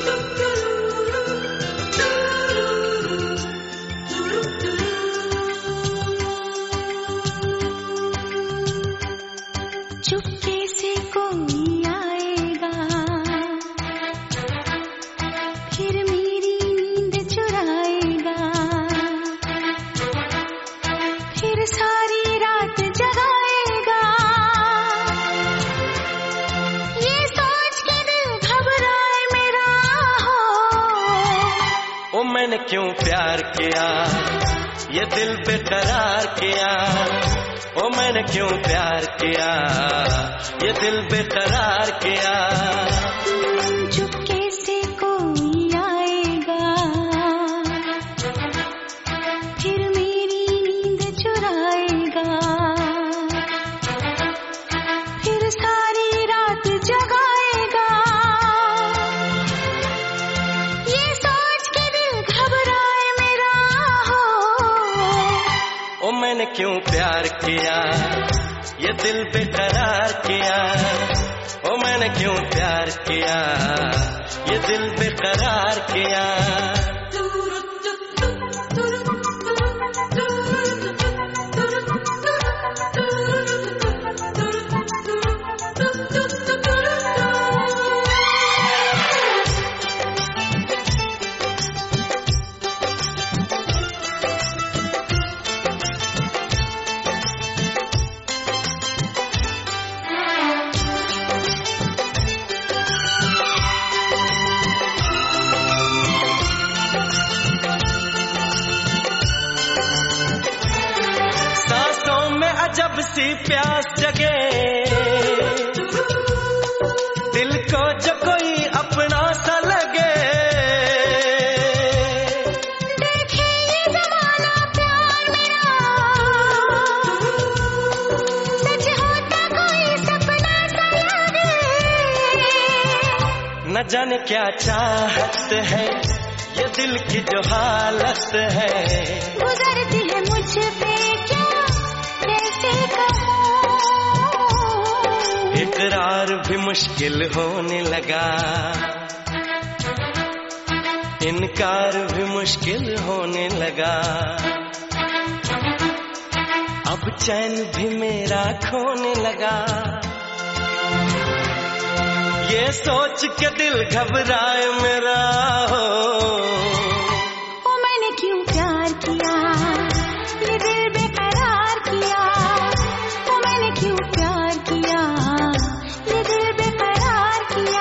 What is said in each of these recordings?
चुपके से कोई आएगा, फिर मेरी नींद चुराएगा, फिर सारी रात जगाएगा। ये सोच के दिल घबराए मेरा हो, ओ मैंने क्यों प्यार किया, ये दिल बेकरार किया। ओ मैंने क्यों प्यार किया, ये दिल बेकरार किया। चुपके से कोई आएगा, फिर मेरी नींद चुराएगा, फिर सारी रात जगाएगा। ये सोच के दिल घबराए मेरा हो, ओ मैंने क्यों प्यार किया, ये दिल बेकरार किया। ओ मैंने क्यों प्यार किया, ये दिल बेकरार किया। जब सी प्यास जगे, दिल को जो कोई अपना सा लगे। देखे ये जमाना प्यार मेरा, सच होता कोई सपना सा लगे। न जाने क्या चाहत है, ये दिल की जो हालत है। गुजरती है मुझ पे क्या कैसे कहूँ, इकरार भी मुश्किल होने लगा, इनकार भी मुश्किल होने लगा। अब चैन भी मेरा खोने लगा, ये सोच के दिल घबराए मेरा हो। ओ मैंने क्यों प्यार किया, ये दिल बेकरार किया। ओ मैंने क्यों प्यार किया, ये दिल बेकरार किया।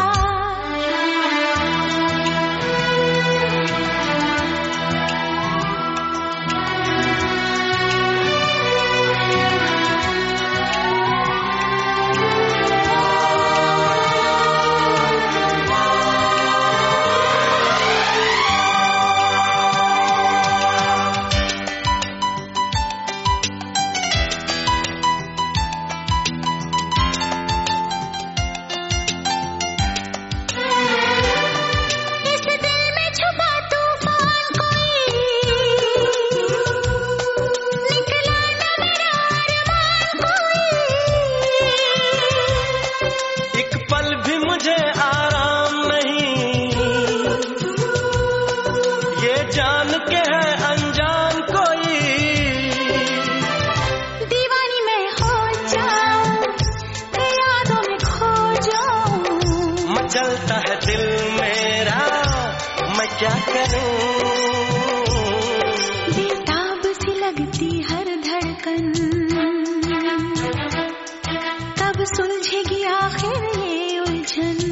जान के है अनजान कोई, दीवानी मैं हो जाऊं, यादों में खो जाऊं। मचलता है दिल मेरा, मैं क्या करूं। बेताब सी लगती हर धड़कन, कब सुलझेगी आखिर ये उलझन।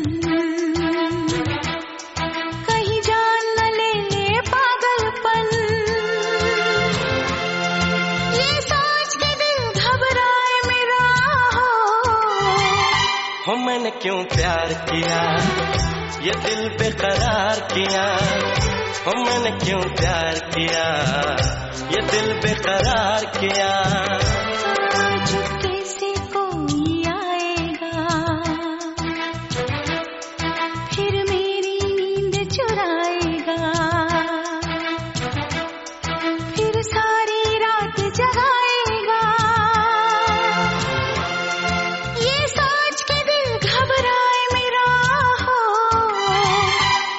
हो मैंने क्यों प्यार किया, ये दिल बेकरार किया। हो मैंने क्यों प्यार किया, ये दिल बेकरार किया। चुपके से कोई आएगा, फिर मेरी नींद चुराएगा, फिर सारी रात जगाएगा। ये सोच के दिल घबराए मेरा हो,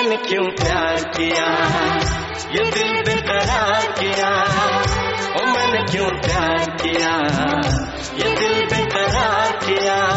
मैंने क्यों प्यार किया, ये दिल बेकरार किया। ओ मैंने क्यों प्यार किया, ये दिल बेकरार किया।